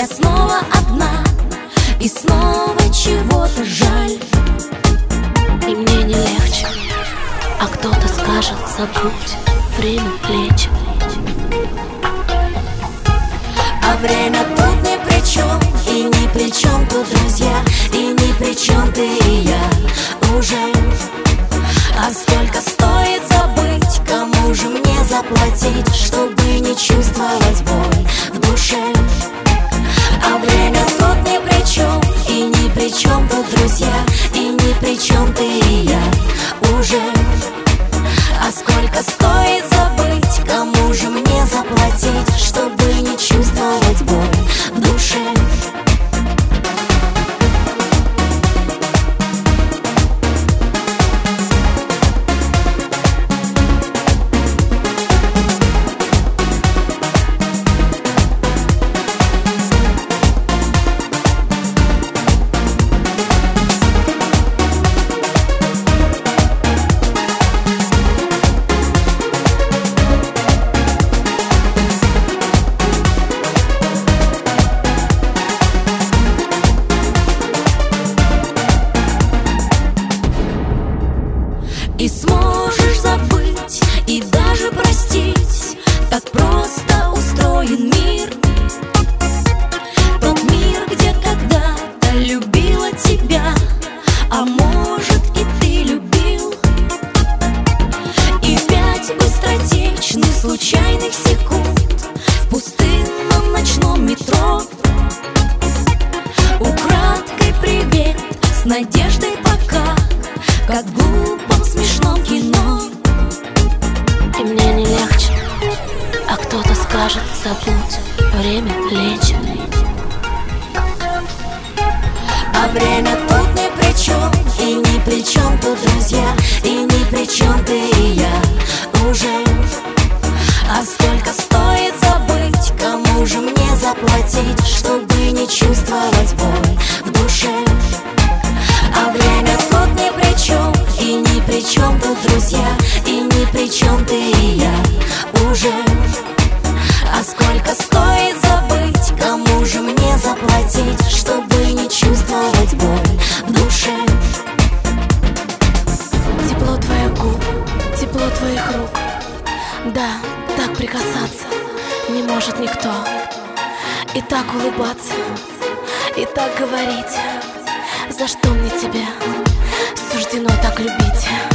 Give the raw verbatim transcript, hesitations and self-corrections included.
я снова одна, и снова чего-то жаль. И мне не легче, а кто-то скажет: забудь, время лечит. А время тут ни при чем, и ни при чем тут друзья, и ни при чем ты и я уже. А сколько стоит забыть, кому же мне заплатить, чтобы не чувствовать боль в душе? А время тут ни при чем, и ни при чем тут друзья, и ни при чем ты и я уже. А сколько стоит забыть, кому же мне заплатить, чтобы не чувствовать боль в душе? И сможешь забыть и даже простить, так просто устроен мир. Тот мир, где когда-то любила тебя, а может и ты любил. И пять быстротечных случайных секунд в пустынном ночном метро. Украдкой привет с надеждой пока, как в глупом смешном кино. И мне не легче, а кто-то скажет: забудь, время лечит. А время тут ни при чем, и ни при чем тут друзья, и ни при чем ты и я уже. А сколько стоит забыть, кому же мне заплатить, чтобы не чувствовать боль в душе? А время тут ни при чем, и ни при чем тут друзья, и ни при чем ты и я уже. А сколько стоит забыть, кому же мне заплатить, чтобы не чувствовать боль в душе? Тепло твоих губ, тепло твоих рук, да, так прикасаться не может никто. И так улыбаться, и так говорить: за что мне тебя суждено так любить?